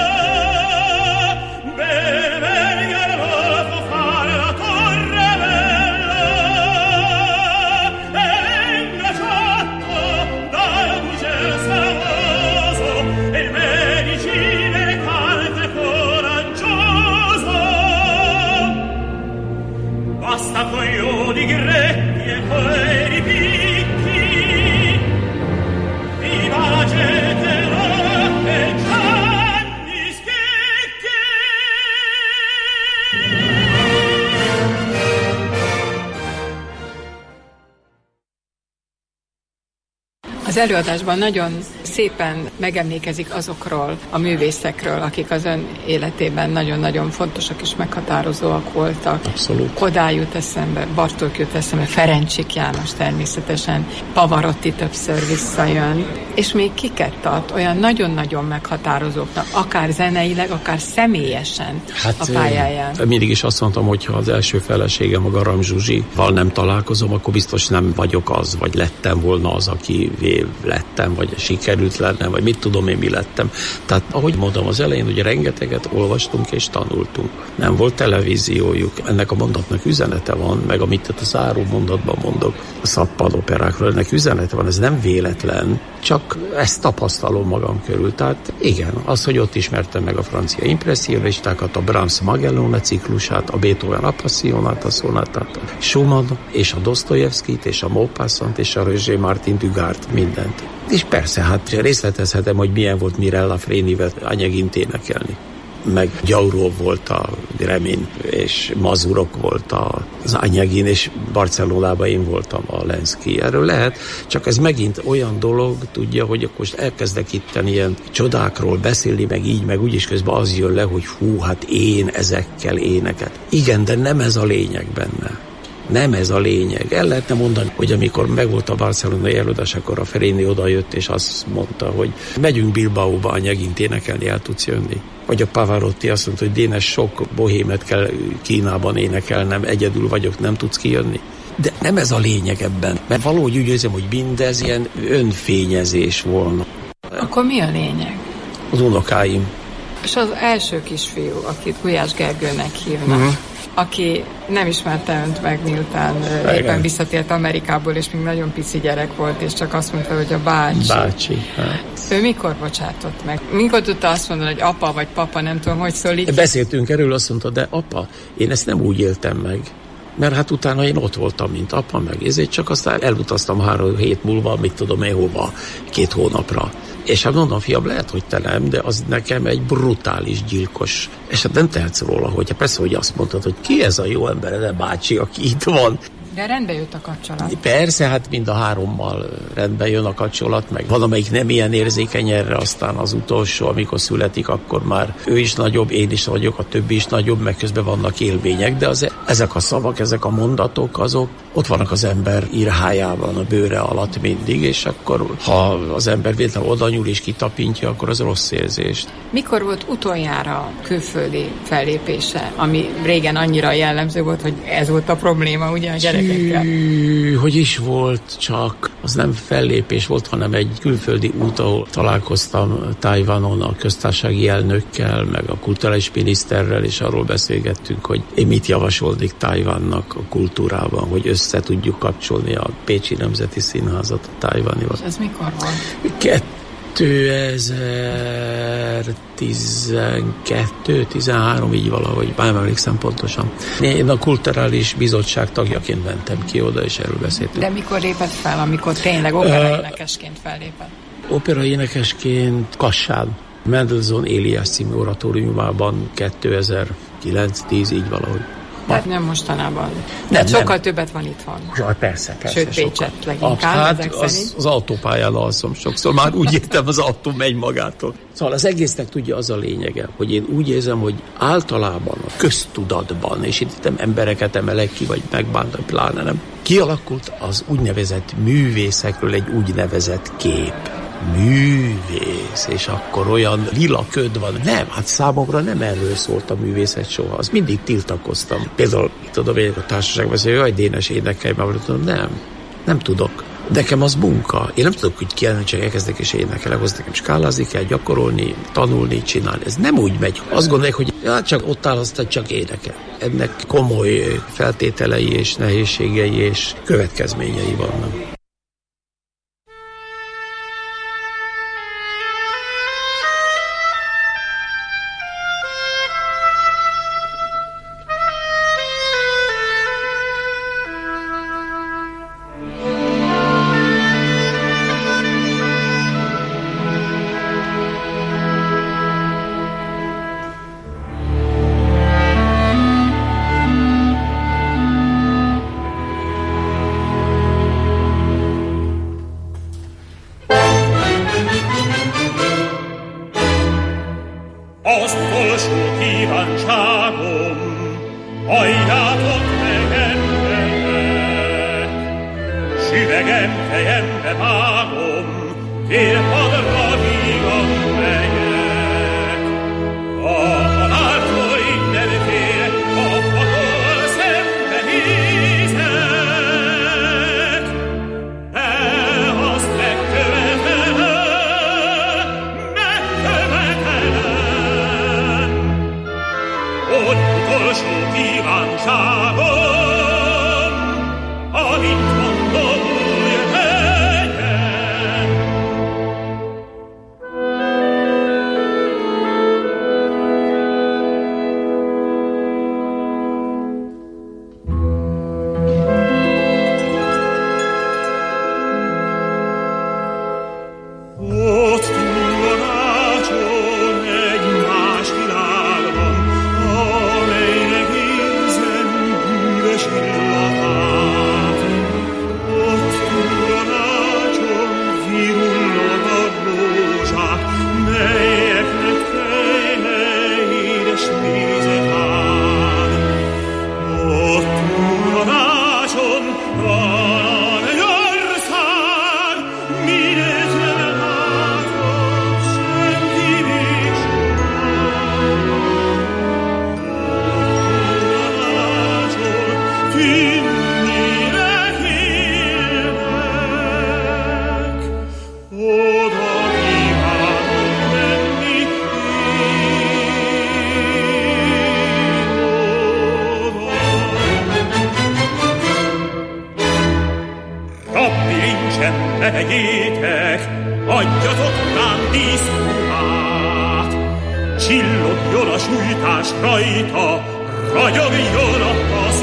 bene bene lo fare la torre bella e venga giotto dal ducessa e il medicine calde coraggioso basta con gli odi gretti e coi ripicchi viva la gente e Gianni Schicchi. Az előadásban nagyon szépen megemlékezik azokról a művészekről, akik az ön életében nagyon-nagyon fontosak és meghatározóak voltak. Abszolút. Kodály jut eszembe, Bartók jut eszembe, Ferencsik János természetesen, Pavarotti többször visszajön, és még kiket tart olyan nagyon-nagyon meghatározóknak, akár zeneileg, akár személyesen hát, a pályáján. Mindig is azt mondtam, hogy ha az első feleségem, a Garam Zsuzsival nem találkozom, akkor biztos nem vagyok az, vagy lettem volna az, aki lettem, vagy sikerült lenne, vagy mit tudom én, mi lettem. Tehát, ahogy mondom az elején, hogy rengeteget olvastunk és tanultunk. Nem volt televíziójuk. Ennek a mondatnak üzenete van, meg amit a záró mondatban mondok, a szappanoperákról, ennek üzenete van, ez nem véletlen, csak ezt tapasztalom magam körül. Tehát igen, az, hogy ott ismertem meg a francia impressziónistákat, a Brahms Magellone ciklusát, a Beethoven Appassionát, a Sonatát, a Schumann, és a Dostoyevskit, és a Maupassant, és a Roger Martin Dugart, mindent. És persze, hát részletezhetem, hogy milyen volt Mirella Frenivel anyagint énekelni. Meg Gyauró volt a Gremin, és Mazurok volt az anyagin, és Barcelonában én voltam a Lenszky. Erről lehet, csak ez megint olyan dolog, tudja, hogy akkor most elkezdek itten ilyen csodákról beszélni, meg így, meg úgy, és közben az jön le, hogy hú, hát én ezekkel éneket. Igen, de nem ez a lényeg benne. Nem ez a lényeg. El lehetne mondani, hogy amikor megvolt a barcelonai előadás, akkor a Feréni odajött, és azt mondta, hogy megyünk Bilbaóba anyagint énekelni, el tudsz jönni. Vagy a Pavarotti azt mondta, hogy Dénes, sok bohémet kell Kínában énekelnem, egyedül vagyok, nem tudsz kijönni. De nem ez a lényeg ebben, mert valahogy úgy érzem, hogy mindez ilyen önfényezés volna. Akkor mi a lényeg? Az unokáim. És az első kisfiú, akit Gulyás Gergőnek hívnak, uh-huh. aki nem ismerte önt meg, miután igen. éppen visszatért Amerikából, és még nagyon pici gyerek volt, és csak azt mondta, hogy a bácsi. Bácsi. Hát. Ő mikor bocsátott meg? Mikor tudta azt mondani, hogy apa vagy papa, nem tudom, hogy szólít? Beszéltünk erről, azt mondta, de apa, én ezt nem úgy éltem meg. Mert hát utána én ott voltam, mint apa, meg ezért csak aztán elutaztam három hét múlva, mit tudom én hova, két hónapra. És hát mondom, fiam, lehet, hogy te nem, de az nekem egy brutális gyilkos. És hát nem tehetsz róla, hogy persze, hogy azt mondtad, hogy ki ez a jó ember, de bácsi, aki itt van. De rendbe jött a kapcsolat. Persze, hát mind a hárommal rendbe jön a kapcsolat, meg van, amelyik nem ilyen érzékeny erre, aztán az utolsó, amikor születik, akkor már ő is nagyobb, én is vagyok, a többi is nagyobb, meg közben vannak élmények, de az, ezek a szavak, ezek a mondatok, azok ott vannak az ember írhájában, a bőre alatt mindig, és akkor, ha az ember véletlenül oda nyúl és kitapintja, akkor az rossz érzés. Mikor volt utoljára külföldi fellépése, ami régen annyira jellemző volt, hogy ez volt a probléma, ugye a gyerekekkel? Hű, hogy is volt, csak az nem fellépés volt, hanem egy külföldi út, ahol találkoztam Tajvanon a köztársasági elnökkel, meg a kulturális miniszterrel, és arról beszélgettünk, hogy én mit javasolnék Tajvannak a kultúrában, hogy össze tudjuk kapcsolni a Pécsi Nemzeti Színházat a tajvanival. És ez mikor volt? kétezer-tizenkettő tizenhárom, így valahogy, már emlékszem pontosan. Én a kulturális bizottság tagjaként mentem ki oda, és erről beszéltünk. De mikor lépett fel, amikor tényleg operaénekesként fellépett? Operaénekesként Kassán, Mendelssohn Éliás című oratóriumában kétezer-kilenc tíz, így valahogy. Tehát nem mostanában. Nem, sokkal nem. Többet van itthon. Ja, persze, persze. Sőt, Pécset leginkább. Hát az, az autópályán alszom sokszor. Már úgy értem, az autó megy magától. Szóval az egésznek tudja az a lényege, hogy én úgy érzem, hogy általában a köztudatban, és itt nem embereket emelek ki, vagy megbántam, pláne nem, Kialakult az úgynevezett művészekről egy úgynevezett kép. Művész, és akkor olyan lila köd van. Nem, hát számomra nem erről szólt a művészet soha. Az mindig tiltakoztam. Például, tudom, én a társaságban beszélni, jaj, Dénes, énekelj már, tudom, nem, nem tudok. Nekem az munka. Én nem tudok úgy kiállni, csak elkezdek és énekelek, az nekem skálázni kell, gyakorolni, tanulni, csinálni. Ez nem úgy megy. Azt gondolják, hogy ja, csak ott áll, aztán csak énekel. Ennek komoly feltételei és nehézségei és következményei vannak. Vegyétek, adjatok rám tíz ruhát, csillogjon a sújtás rajta, ragyogjon a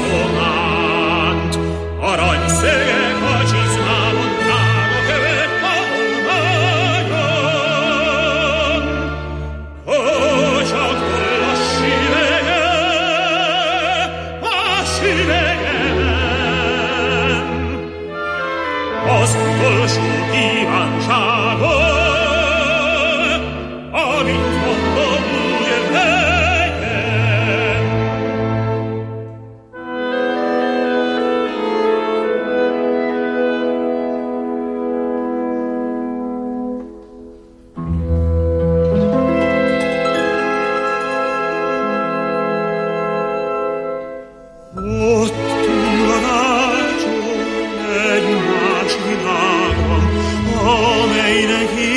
faszománt, aranyszögek a csizmámon, drága kövek a holmányon. Ó, csak hol a sivege, a sivegem, az utolsó kívánságom, amit mondom, úgy legyen. Ott túl a rácson egy más világban, amelynek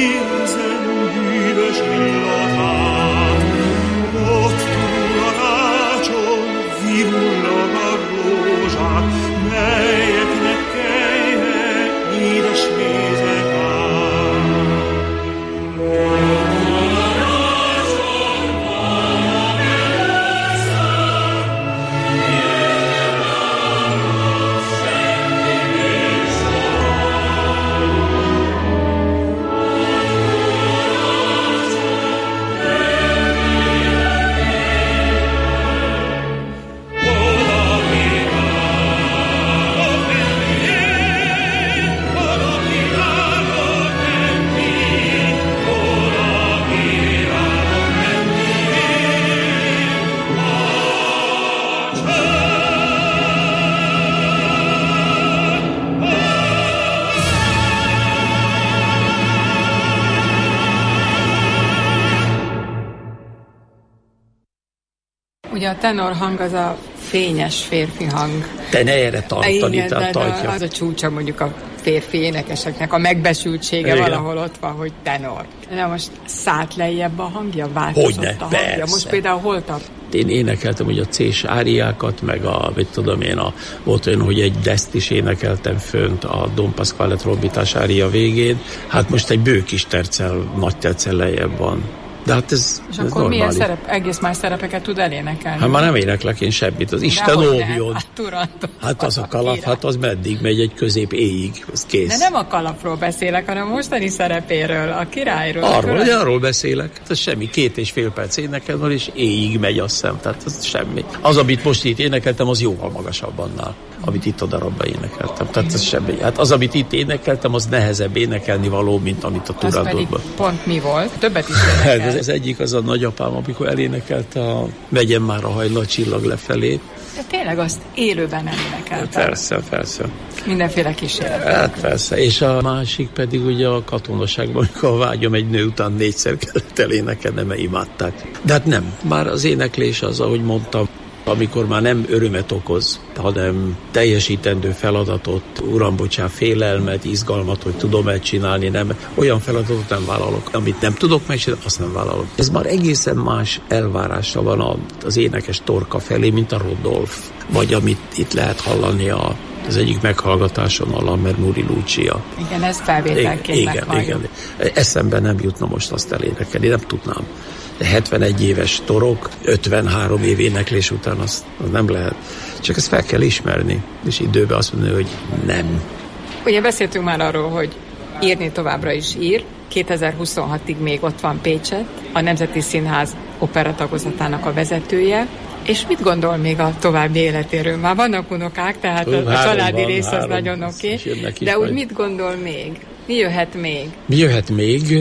ugye a tenor hang az a fényes férfi hang. Te ne erre tartani, igen, tehát tartja. Az a csúcsa mondjuk a férfi énekeseknek, a megbesültsége igen. valahol ott van, hogy tenor. De most szállt lejjebb a hangja, változott Hogyne, a hangja. persze. Most például hol tart? Én énekeltem ugye a C-s áriákat, meg a, mit tudom én, a, volt olyan, hogy egy deszt is énekeltem fönt a Don Pasquale trombitás ária végén. Hát most egy bő kis terccel, nagy terccel lejjebb van. De hát ez, és ez akkor normális. milyen szerep, egész más szerepeket tud elénekelni? Hát már nem éneklek én semmit, az Isten óvjon. Hát, hát az a kalap, hát az meddig megy, egy közép éjig, az kész. De nem a kalapról beszélek, hanem a mostani szerepéről, a királyról. Arról, hogy arról beszélek. Ez semmi, két és fél perc énekel van, és éjig megy, azt hiszem. Tehát ez semmi. Az, amit most itt énekeltem, az jóval magasabb annál, amit itt a darabban énekeltem. Tehát ez semmi. Hát az, amit itt énekeltem, az nehezebb énekelni való, mint amit a Turandotban. Pont mi volt? Többet is énekel. Ez egyik az a nagyapám, amikor elénekelte a Megyen már a hajnal csillag lefelé. De tényleg azt élőben elénekelte. Persze, persze. Mindenféle kísérlet. Hát persze. És a másik pedig ugye a katonaságban, amikor a vágyam egy nő után négyszer kellett elénekelni, mert imádták. De hát nem. Már az éneklés az, ahogy mondtam, amikor már nem örömet okoz, hanem teljesítendő feladatot, uram, bocsánat, félelmet, izgalmat, hogy tudom-e csinálni, nem. Olyan feladatot nem vállalok. Amit nem tudok megcsinálni, azt nem vállalok. Ez már egészen más elvárása van az énekes torka felé, mint a Rodolf, vagy amit itt lehet hallani a az egyik meghallgatáson a Lammer Muri Lucia. Igen, ez felvételként igen, meghalljuk. Igen, eszembe nem jutna most azt elénekelni, nem tudnám. hetvenegy éves torok, ötvenhárom év éneklés után azt, az nem lehet. Csak ezt fel kell ismerni, és időben azt mondani, hogy nem. Ugye beszéltünk már arról, hogy írni továbbra is ír. kétezer-huszonhatig még ott van Pécsett, a Nemzeti Színház opera tagozatának a vezetője. És mit gondol még a további életéről? Már vannak unokák, tehát Hú, a családi van, rész az nagyon oké. Okay. De úgy mit gondol még? Mi jöhet még? Mi jöhet még?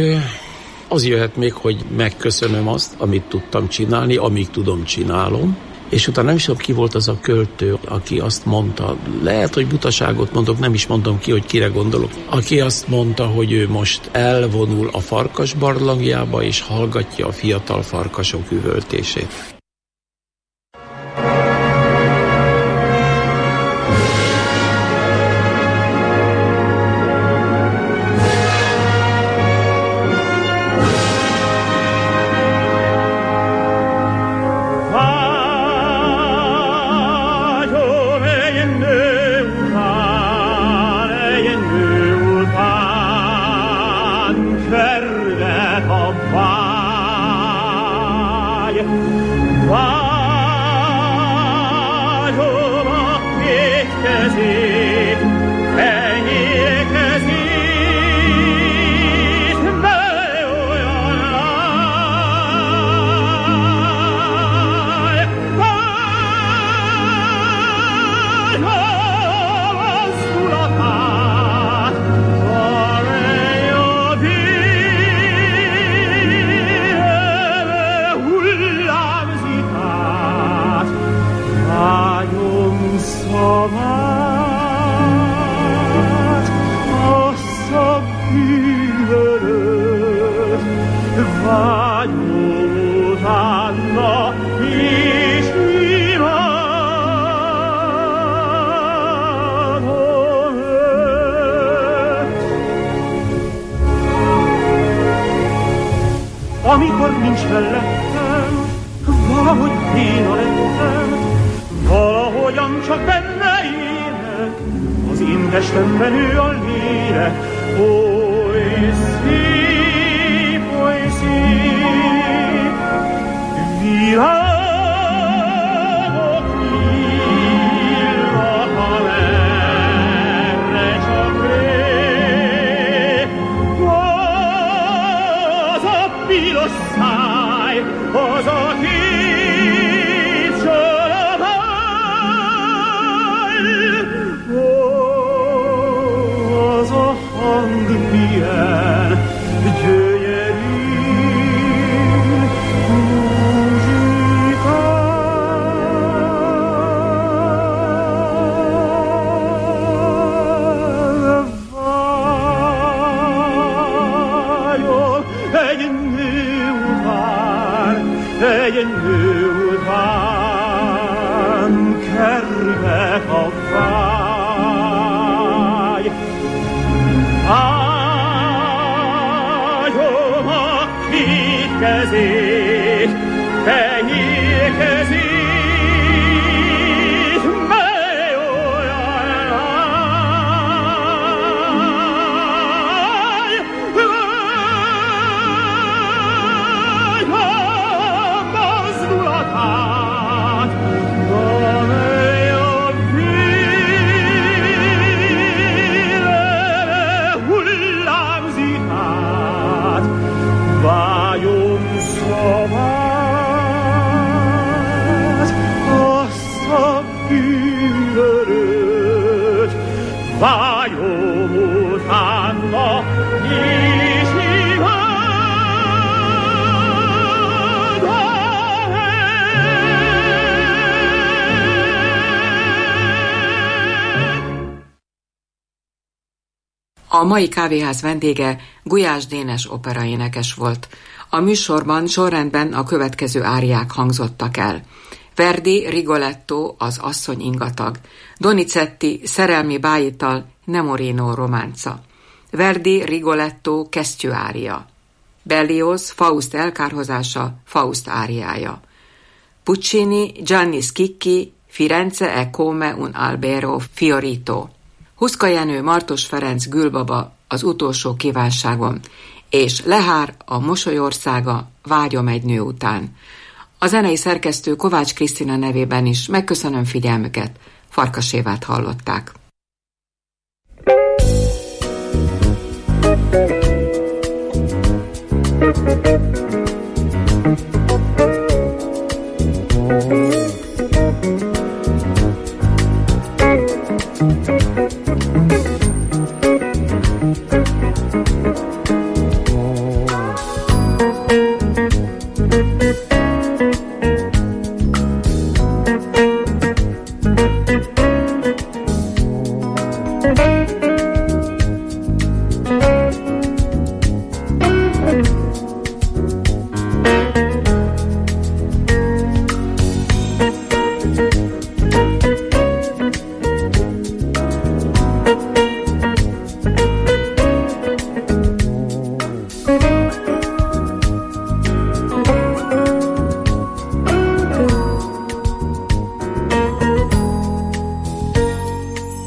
Az jöhet még, hogy megköszönöm azt, amit tudtam csinálni, amíg tudom, csinálom. És utána nem is tudom, ki volt az a költő, aki azt mondta, lehet, hogy butaságot mondok, nem is mondom ki, hogy kire gondolok, aki azt mondta, hogy ő most elvonul a farkas barlangjába, és hallgatja a fiatal farkasok üvöltését. Amikor nincs mellettem, valahogy béna lettem, valahogyan csak benne élek, az én testemben ő a lélek. Oly szép, oly szép, világok nyílnak, amerre csak rég. Az a piros száj, az a két csodabány, az a hang milyen gyönyörű muzsika. Vágyom egy nő után, egy nő után, A mai kávéház vendége Gulyás Dénes operaénekes volt. A műsorban sorrendben a következő áriák hangzottak el. Verdi, Rigoletto, az asszony ingatag. Donizetti, szerelmi bájital, Nemorino románca. Verdi, Rigoletto, kesztyűária. Berlioz, Faust elkárhozása, Faust áriája. Puccini, Gianni Schicchi, Firenze e come un albero fiorito. Huszka Jenő, Martos Ferenc, Gülbaba, az utolsó kívánságon, és Lehár, a mosolyországa, vágyom egy nő után. A zenei szerkesztő Kovács Krisztina nevében is megköszönöm figyelmüket, Farkas Évát hallották. Thank you.